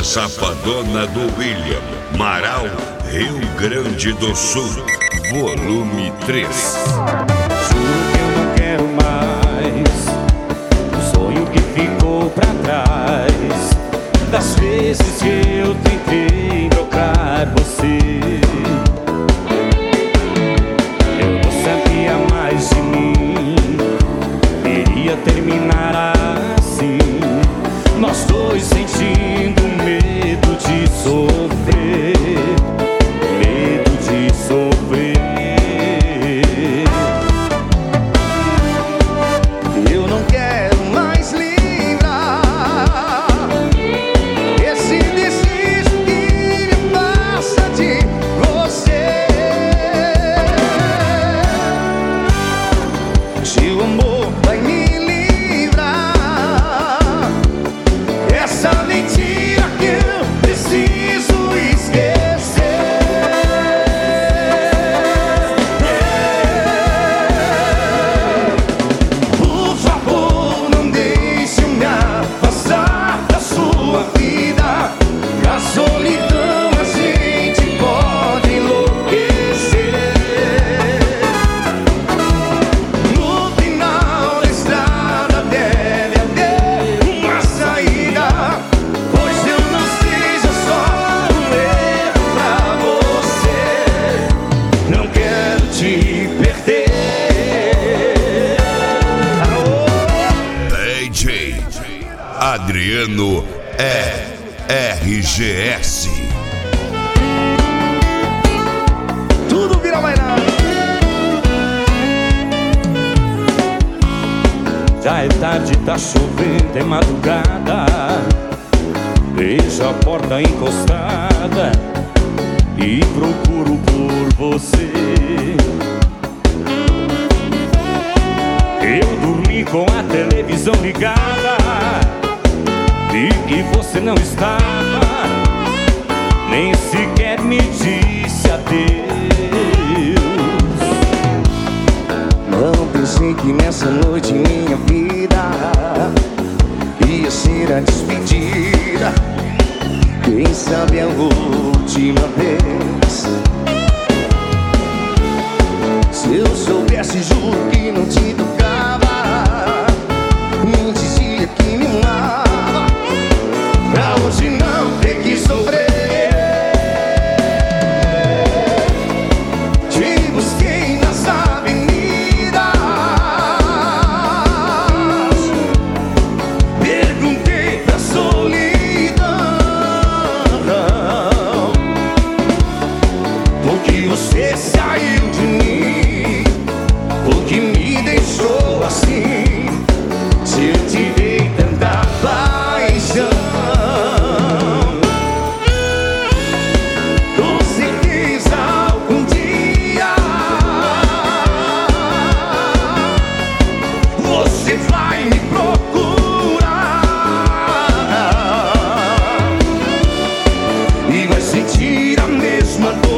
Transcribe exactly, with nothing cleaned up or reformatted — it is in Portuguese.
Sapadona do William, Marau, Rio Grande do Sul, volume três. Juro que eu não quero mais o sonho que ficou pra trás, das vezes que eu tentei trocar você. Eu não sabia mais de mim, iria terminar assim, nós dois sentindo medo de sofrer, medo de sofrer. Eu não quero mais livrar esse desejo que me passa de você. Seu amor vai me livrar essa mentira que eu preciso esquecer. Por favor, não deixe eu me afastar da sua vida. Na solidão a gente pode enlouquecer. No final da estrada deve haver uma saída, pois eu não seja só um erro pra você. Não quero te perder. D J Adriano é R G S. Tudo vira mais nada. Já é tarde, tá chovendo, é madrugada. Deixo a porta encostada e procuro por você. Eu dormi com a televisão ligada e que você não estava, nem sequer me disse adeus. Não pensei que nessa noite minha vida ia ser a despedida, quem sabe a última vez. Se eu soubesse, juro que não te tocava, nem dizia que me amava, pra hoje não ter que sofrer. Te busquei nas avenidas, perguntei pra solidão, por que você saiu de mim, o que me deixou assim, se eu te dei tanta paixão. Com certeza algum dia você vai me procurar e vai sentir a mesma dor